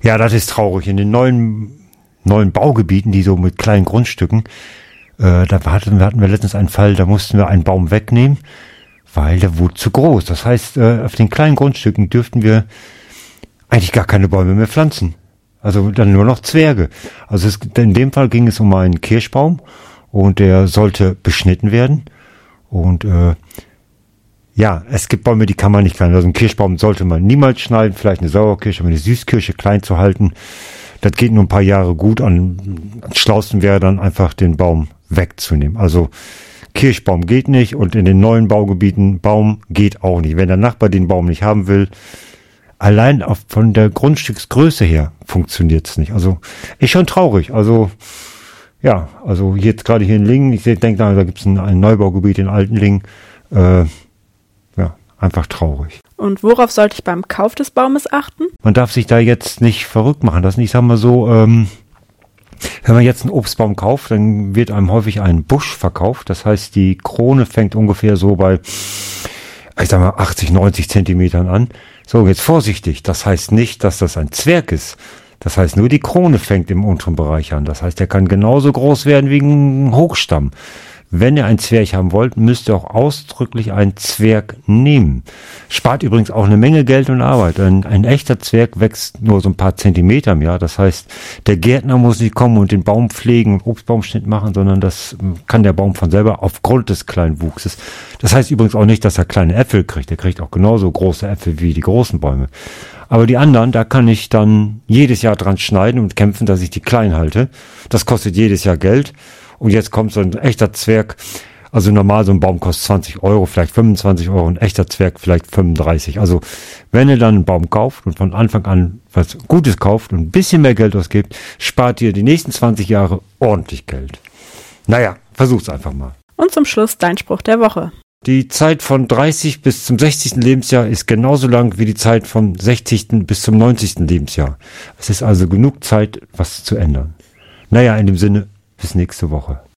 Ja, das ist traurig. In den neuen Baugebieten, die so mit kleinen Grundstücken, da hatten wir letztens einen Fall, da mussten wir einen Baum wegnehmen, weil der wurde zu groß. Das heißt, auf den kleinen Grundstücken dürften wir eigentlich gar keine Bäume mehr pflanzen. Also dann nur noch Zwerge. Also in dem Fall ging es um einen Kirschbaum und der sollte beschnitten werden. Und ja, es gibt Bäume, die kann man nicht klein. Also einen Kirschbaum sollte man niemals schneiden, vielleicht eine Sauerkirsche, aber eine Süßkirsche klein zu halten. Das geht nur ein paar Jahre gut. Am schlausten wäre dann einfach den Baum wegzunehmen. Also Kirschbaum geht nicht und in den neuen Baugebieten Baum geht auch nicht. Wenn der Nachbar den Baum nicht haben will, allein von der Grundstücksgröße her funktioniert es nicht. Also ist schon traurig. Also ja, also jetzt gerade hier in Lingen, ich denke, da gibt es ein Neubaugebiet in Altenlingen. Ja, einfach traurig. Und worauf sollte ich beim Kauf des Baumes achten? Man darf sich da jetzt nicht verrückt machen lassen. Ich sag mal so, wenn man jetzt einen Obstbaum kauft, dann wird einem häufig ein Busch verkauft. Das heißt, die Krone fängt ungefähr so bei, ich sag mal, 80, 90 Zentimetern an. So, jetzt vorsichtig. Das heißt nicht, dass das ein Zwerg ist. Das heißt, nur die Krone fängt im unteren Bereich an. Das heißt, der kann genauso groß werden wie ein Hochstamm. Wenn ihr einen Zwerg haben wollt, müsst ihr auch ausdrücklich einen Zwerg nehmen. Spart übrigens auch eine Menge Geld und Arbeit. Ein echter Zwerg wächst nur so ein paar Zentimeter im Jahr. Das heißt, der Gärtner muss nicht kommen und den Baum pflegen und Obstbaumschnitt machen, sondern das kann der Baum von selber aufgrund des kleinen Wuchses. Das heißt übrigens auch nicht, dass er kleine Äpfel kriegt. Er kriegt auch genauso große Äpfel wie die großen Bäume. Aber die anderen, da kann ich dann jedes Jahr dran schneiden und kämpfen, dass ich die klein halte. Das kostet jedes Jahr Geld. Und jetzt kommt so ein echter Zwerg, also normal so ein Baum kostet 20 Euro, vielleicht 25 Euro, ein echter Zwerg vielleicht 35. Also wenn ihr dann einen Baum kauft und von Anfang an was Gutes kauft und ein bisschen mehr Geld ausgibt, spart ihr die nächsten 20 Jahre ordentlich Geld. Naja, versucht's einfach mal. Und zum Schluss dein Spruch der Woche. Die Zeit von 30 bis zum 60. Lebensjahr ist genauso lang wie die Zeit vom 60. bis zum 90. Lebensjahr. Es ist also genug Zeit, was zu ändern. Naja, in dem Sinne, bis nächste Woche.